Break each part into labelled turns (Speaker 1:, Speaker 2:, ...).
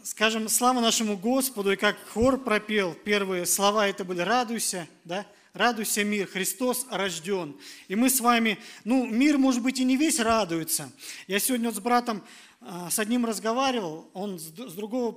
Speaker 1: скажем, слава нашему Господу, и как хор пропел, первые слова это были «Радуйся», да? «Радуйся, мир, Христос рожден». И мы с вами, мир, может быть, и не весь радуется. Я сегодня вот с братом, с одним разговаривал, он с другого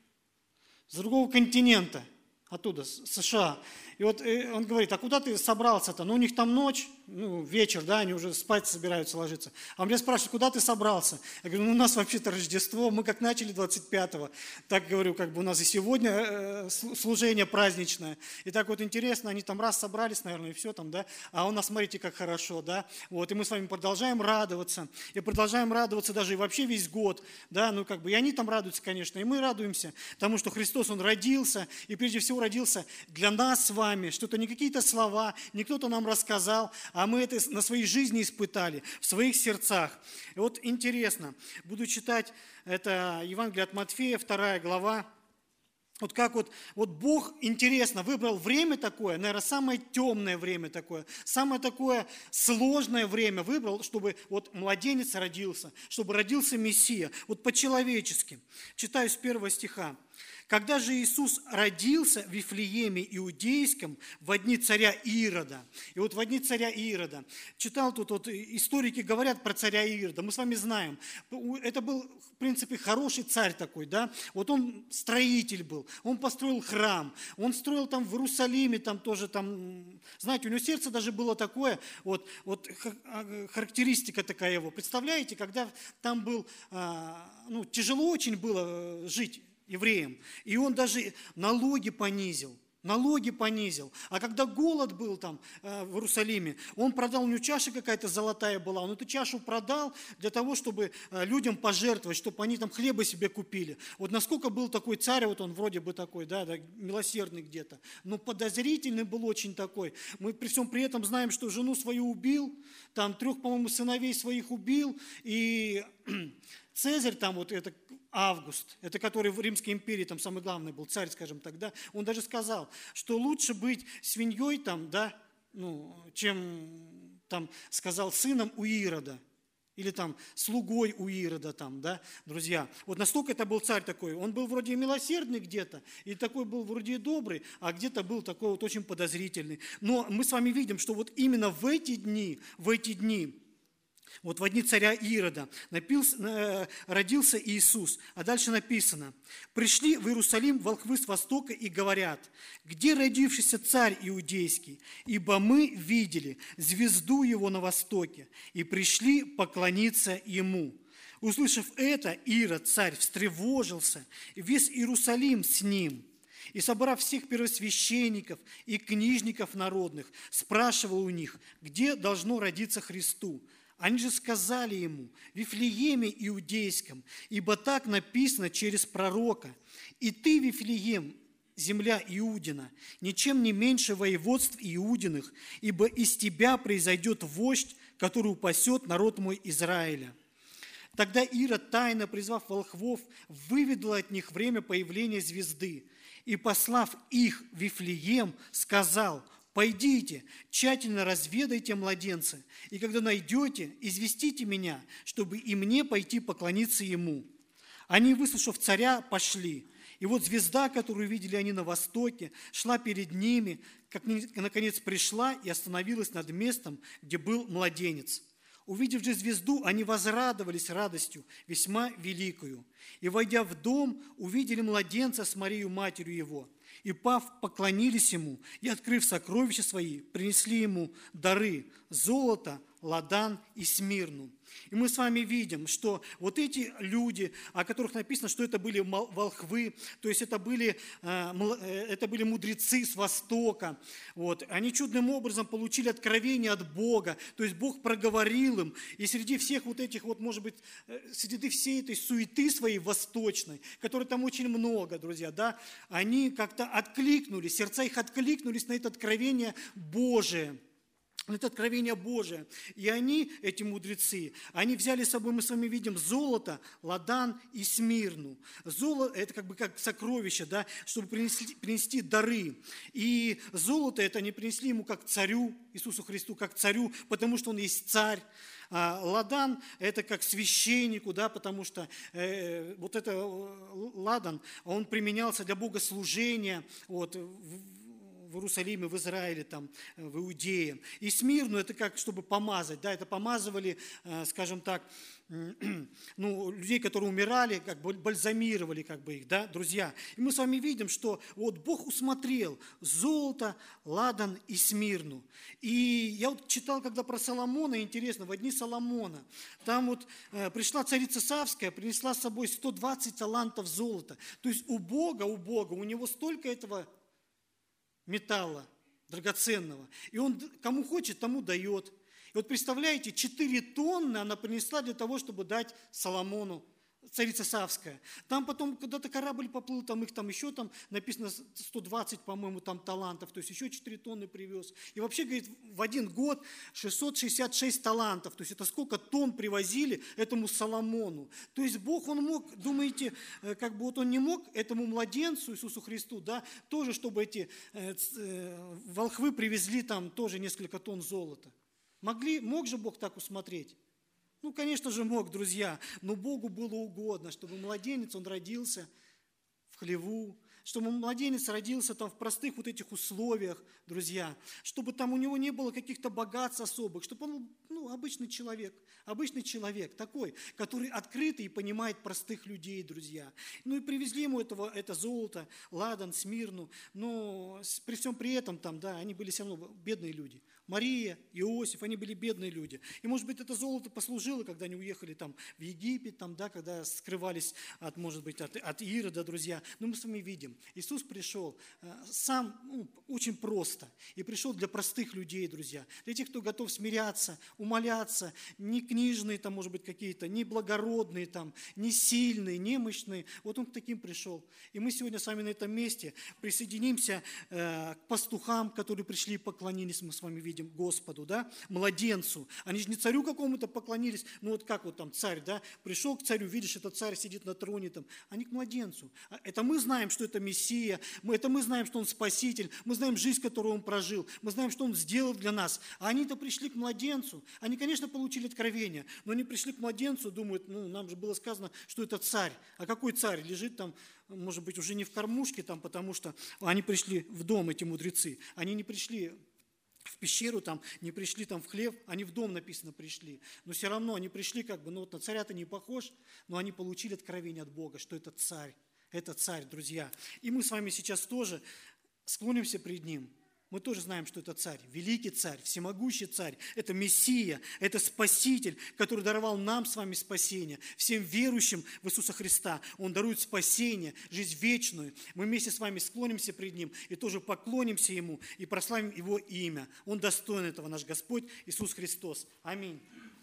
Speaker 1: континента, оттуда, с США. И вот он говорит, а куда ты собрался-то? У них там ночь, вечер, да, они уже спать собираются ложиться. А он меня спрашивает, куда ты собрался? Я говорю, у нас вообще-то Рождество, мы как начали 25-го, так говорю, у нас и сегодня служение праздничное. И так вот интересно, они там раз собрались, наверное, и все там, да, а у нас, смотрите, как хорошо, да, вот, и мы с вами продолжаем радоваться, и продолжаем радоваться даже и вообще весь год, да, и они там радуются, конечно, и мы радуемся, потому что Христос, Он родился, и прежде всего родился для нас с вами, что это не какие-то слова, не кто-то нам рассказал, а мы это на своей жизни испытали, в своих сердцах. И вот интересно, буду читать это Евангелие от Матфея, 2 глава. Вот как вот Бог, интересно, выбрал время такое, наверное, самое темное время такое, самое такое сложное время выбрал, чтобы вот младенец родился, чтобы родился Мессия, вот по-человечески. Читаю с 1 стиха. «Когда же Иисус родился в Вифлееме Иудейском в дни царя Ирода». И вот в дни царя Ирода. Читал тут, историки говорят про царя Ирода, мы с вами знаем. Это был, в принципе, хороший царь такой, да. Вот он строитель был, он построил храм, он строил там в Иерусалиме, там тоже там, знаете, у него сердце даже было такое, вот характеристика такая его. Представляете, когда там был, тяжело очень было жить евреям, и он даже налоги понизил. А когда голод был там в Иерусалиме, он продал, у него чаша какая-то золотая была, он эту чашу продал для того, чтобы людям пожертвовать, чтобы они там хлеба себе купили. Вот насколько был такой царь, вот он вроде бы такой, да, милосердный где-то, но подозрительный был очень такой. Мы при всем при этом знаем, что жену свою убил, там 3, по-моему, сыновей своих убил, и Цезарь там вот это Август, это который в Римской империи там самый главный был царь, скажем так, да, он даже сказал, что лучше быть свиньей там, да, чем там сказал сыном у Ирода. Или там слугой у Ирода там, да, друзья. Вот настолько это был царь такой. Он был вроде милосердный где-то, и такой был вроде добрый, а где-то был такой вот очень подозрительный. Но мы с вами видим, что вот именно в эти дни, вот в дни царя Ирода родился Иисус. А дальше написано: «Пришли в Иерусалим волхвы с востока и говорят: где родившийся царь иудейский? Ибо мы видели звезду его на востоке и пришли поклониться ему». Услышав это, Ирод, царь, встревожился, и весь Иерусалим с ним. И, собрав всех первосвященников и книжников народных, спрашивал у них, где должно родиться Христу. Они же сказали ему: в Вифлееме Иудейском, ибо так написано через пророка: «И ты, Вифлеем, земля Иудина, ничем не меньше воеводств Иудиных, ибо из тебя произойдет вождь, который упасет народ мой Израиля». Тогда Ирод, тайно призвав волхвов, выведал от них время появления звезды, и, послав их в Вифлеем, сказал: «Пойдите, тщательно разведайте младенца, и когда найдете, известите меня, чтобы и мне пойти поклониться ему». Они, выслушав царя, пошли. И вот звезда, которую видели они на востоке, шла перед ними, как наконец пришла и остановилась над местом, где был младенец. Увидев же звезду, они возрадовались радостью, весьма великою. И, войдя в дом, увидели младенца с Марией, матерью его. И, пав, поклонились ему, и, открыв сокровища свои, принесли ему дары – золото, ладан и смирну. И мы с вами видим, что вот эти люди, о которых написано, что это были волхвы, то есть это были мудрецы с Востока, вот, они чудным образом получили откровение от Бога, то есть Бог проговорил им, и среди всех вот этих, вот, может быть, среди всей этой суеты своей восточной, которой там очень много, друзья, да, они как-то откликнулись, сердца их откликнулись на это откровение Божие. Это откровение Божие. И они, эти мудрецы, они взяли с собой, мы с вами видим, золото, ладан и смирну. Золото – это как сокровище, да, чтобы принести дары. И золото – это они принесли ему как царю, Иисусу Христу, как царю, потому что он есть царь. Ладан – это как священнику, да, потому что вот это ладан, он применялся для богослужения вот, в Иерусалиме, в Израиле, там, в Иудее. И смирну – это как, чтобы помазать, да, это помазывали, скажем так, ну, людей, которые умирали, как бы бальзамировали как бы их, да, друзья. И мы с вами видим, что вот Бог усмотрел золото, ладан и смирну. И я вот читал, когда про Соломона, интересно, в дни Соломона, там вот пришла царица Савская, принесла с собой 120 талантов золота. То есть у Бога, у него столько этого металла драгоценного. И он кому хочет, тому дает. И вот представляете, 4 тонны она принесла для того, чтобы дать Соломону, царица Савская. Там потом когда-то корабль поплыл, там их там еще там написано 120, по-моему, там талантов, то есть еще 4 тонны привез. И вообще, говорит, в один год 666 талантов, то есть это сколько тонн привозили этому Соломону. То есть Бог, он мог, думаете, как бы вот он не мог этому младенцу Иисусу Христу, да, тоже, чтобы эти волхвы привезли там тоже несколько тонн золота. Мог же Бог так усмотреть? Ну, конечно же, мог, друзья, но Богу было угодно, чтобы младенец, он родился в хлеву, чтобы младенец родился там в простых вот этих условиях, друзья, чтобы там у него не было каких-то богатств особых, чтобы он был обычный человек такой, который открытый и понимает простых людей, друзья. Ну и привезли ему это золото, ладан, смирну, но при всем при этом там, да, они были все равно бедные люди. Мария, Иосиф, они были бедные люди. И, может быть, это золото послужило, когда они уехали там в Египет, там, да, когда скрывались от, может быть, от Ирода, друзья. Но мы с вами видим, Иисус пришел сам очень просто. И пришел для простых людей, друзья. Для тех, кто готов смиряться, умоляться, не книжные, там, может быть, какие-то, не благородные, там, не сильные, немощные. Вот он к таким пришел. И мы сегодня с вами на этом месте присоединимся к пастухам, которые пришли и поклонились, мы с вами видим, Господу, да, младенцу. Они же не царю какому-то поклонились, ну вот как вот там царь, да, пришел к царю, видишь, этот царь сидит на троне там, они к младенцу. Это мы знаем, что это Мессия, мы знаем, что он Спаситель, мы знаем жизнь, которую он прожил, мы знаем, что он сделал для нас. А они-то пришли к младенцу. Они, конечно, получили откровение, но они пришли к младенцу, думают, нам же было сказано, что это царь. А какой царь? Лежит там, может быть, уже не в кормушке там, потому что они пришли в дом, эти мудрецы. Они не пришли в пещеру, там, не пришли там в хлев, они в дом, написано, пришли. Но все равно они пришли, как бы, ну вот на царя-то не похож, но они получили откровение от Бога, что это царь, друзья. И мы с вами сейчас тоже склонимся пред ним. Мы тоже знаем, что это царь, великий царь, всемогущий царь, это Мессия, это Спаситель, который даровал нам с вами спасение, всем верующим в Иисуса Христа. Он дарует спасение, жизнь вечную. Мы вместе с вами склонимся пред Ним и тоже поклонимся Ему и прославим Его имя. Он достоин этого, наш Господь Иисус Христос. Аминь.